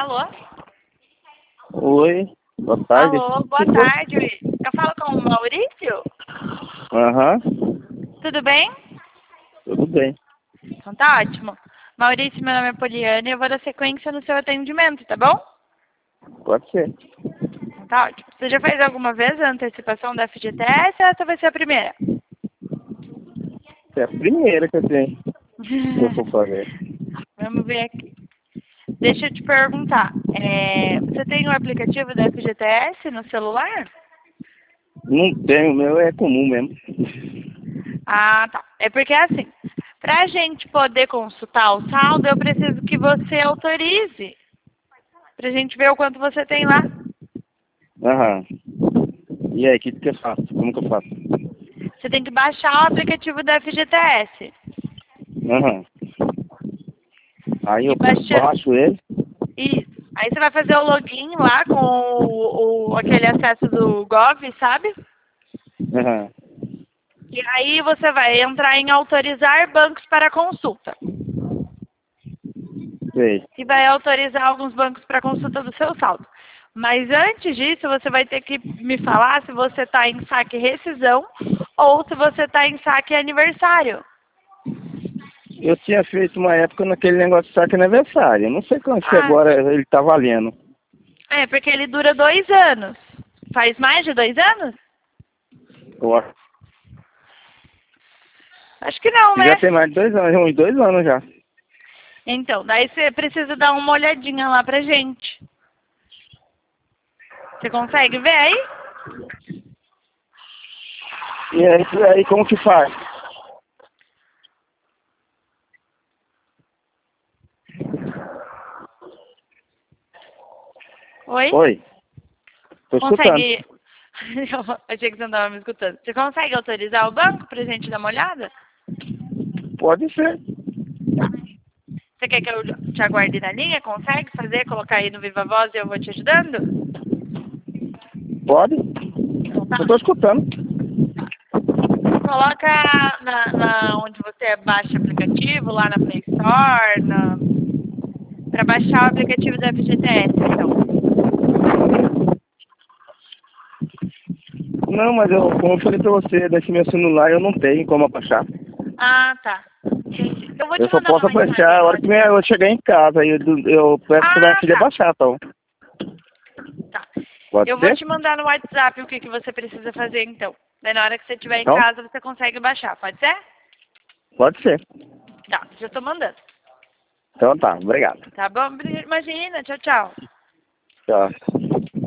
Alô? Oi, boa tarde. Alô, boa tarde. Eu falo com o Maurício? Aham, Tudo bem? tudo bem. Então tá ótimo. Maurício, meu nome é Poliana e eu vou dar sequência no seu atendimento, tá bom? Pode ser. Então tá ótimo. Você já fez alguma vez a antecipação da FGTS ou essa vai ser a primeira? É a primeira que eu tenho que eu for fazer. Vamos ver aqui. Deixa eu te perguntar. Você tem o aplicativo da FGTS no celular? Não tenho, o meu é comum mesmo. Ah, tá. É porque assim, pra gente poder consultar o saldo, eu preciso que você autorize. Pra gente ver o quanto você tem lá. Aham. E aí, o que eu faço? Como que eu faço? Você tem que baixar o aplicativo da FGTS. Aham. Aí E eu baixa... baixo ele. Isso. Aí você vai fazer o login lá com aquele acesso do Gov, sabe? Aham. E aí você vai entrar em autorizar bancos para consulta. Sei. E vai autorizar alguns bancos para consulta do seu saldo. Mas antes disso, você vai ter que me falar se você está em saque rescisão ou se você está em saque aniversário. Eu tinha feito uma época naquele negócio de saque aniversário. Eu não sei quando se Ah, agora ele tá valendo. porque ele dura 2 anos. Faz mais de 2 anos? Eu acho Acho que não, que já né? tem mais de 2 anos, uns 2 anos já. Então, daí você precisa dar uma olhadinha lá pra gente. Você consegue ver aí? E aí como que faz? Oi? Oi, tô escutando. Consegue... Eu achei que você não estava me escutando. Você consegue autorizar o banco pra gente dar uma olhada? Pode ser. Tá. Você quer que eu te aguarde na linha? Consegue fazer? Colocar aí no Viva Voz e eu vou te ajudando? Pode? Então tá. Eu tô escutando. Coloca onde você baixa o aplicativo, lá na Play Store, para baixar o aplicativo da FGTS, então. Não, mas como eu falei pra você, desse meu celular eu não tenho como abaixar. Ah, tá. Entendi. Eu vou Eu te só mandar uma posso mensagem abaixar aí a no hora que WhatsApp. eu chegar em casa. Aí eu peço pra minha Ah, filha tá. baixar, então. Tá. Pode Eu vou ser? te mandar no WhatsApp o que você precisa fazer, então. Daí na hora que você estiver em Então, casa, você consegue baixar. Pode ser? pode ser. Tá. Já tô mandando. Então tá, obrigado. Tá bom? Imagina. Tchau, tchau. Tchau.